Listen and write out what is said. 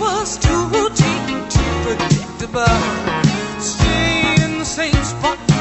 was too routine, too predictable. Stay in the same spot.